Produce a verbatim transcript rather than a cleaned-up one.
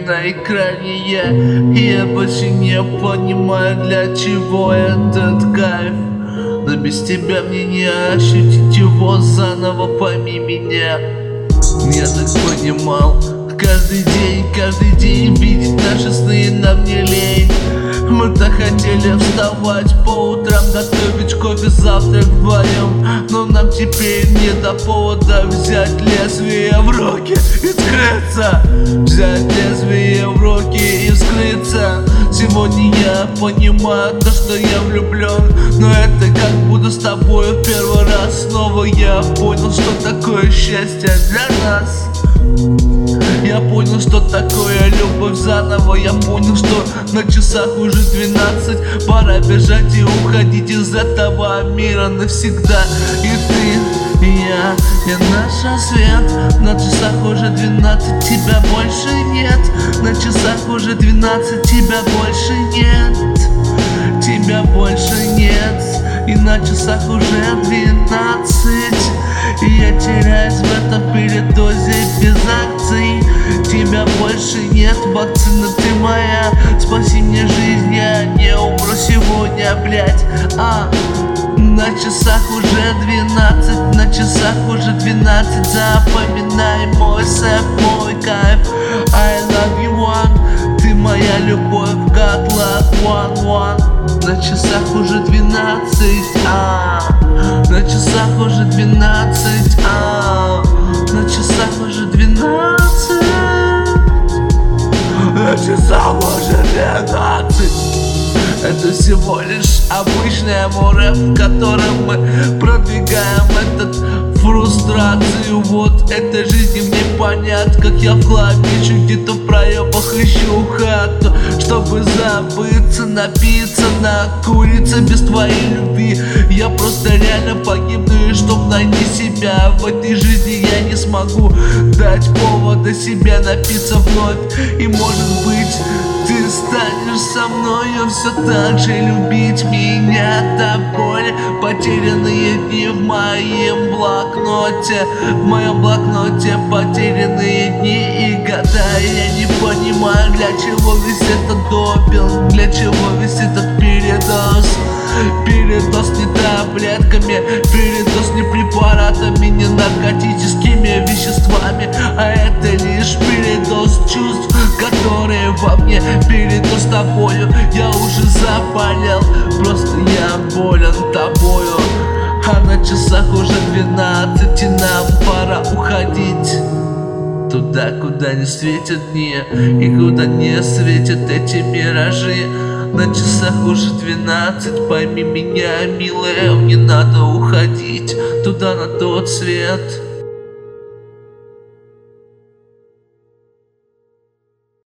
на экране я. И я больше не понимаю, для чего этот кайф. Но без тебя мне не ощутить его заново, пойми меня. Я так понимал, каждый день, каждый день видеть наши сны нам не лень. Мы так хотели вставать по утрам, готовить кофе, завтрак вдвоем. Но нам теперь не до повода взять лезвие в руки и скрыться. Взять лезвие в руки и скрыться. Сегодня я понимаю то, что я влюблен, но это как будто с тобой в первый раз. Снова я понял, что такое счастье для нас. Я понял, что такое любовь заново. Я понял, что на часах уже двенадцать. Пора бежать и уходить из этого мира навсегда. И ты, и я, и наш рассвет. На часах уже двенадцать, тебя больше нет. На часах уже двенадцать, тебя больше нет. Тебя больше нет. И на часах уже двенадцать. И я теряюсь в этом передозе без акций. Тебя больше нет, вакцина ты моя. Спаси мне жизнь, я не умру сегодня, блять. А, на часах уже двенадцать, на часах уже двенадцать. Запоминай мой сэп, мой кайф. I love you one, ты моя любовь, God love one one. На часах уже двенадцать, а, на часах уже двенадцать, а, на часах уже двенадцать, на часах уже двенадцать. Это всего лишь обычное море, в котором мы продвигаем этот фрустрацию. Вот этой жизни мне понять, как я в клавишу где-то в проебах ищу хату, чтобы забыться, напиться, накуриться без твоей любви. Я просто реально погибну, и чтоб найти себя в этой жизни я не смогу дать повода себе напиться вновь. И может быть ты станешь со мною все так же любить меня до боли. Потерянные дни в моем блокноте, в моем блокноте потерянные дни и года. Я не понимаю, для чего весь этот допинг, для чего весь этот передоз. Передоз не таблетками, передоз не препаратами, не наркотическими веществами, а это лишь передоз чувств, которые во мне. Передоз тобою, я уже заболел, просто я болен тобою. А на часах уже двенадцать, и нам пора уходить туда, куда не светят дни и куда не светят эти миражи. На часах уже двенадцать, пойми меня, милая, мне надо уходить туда, на тот свет.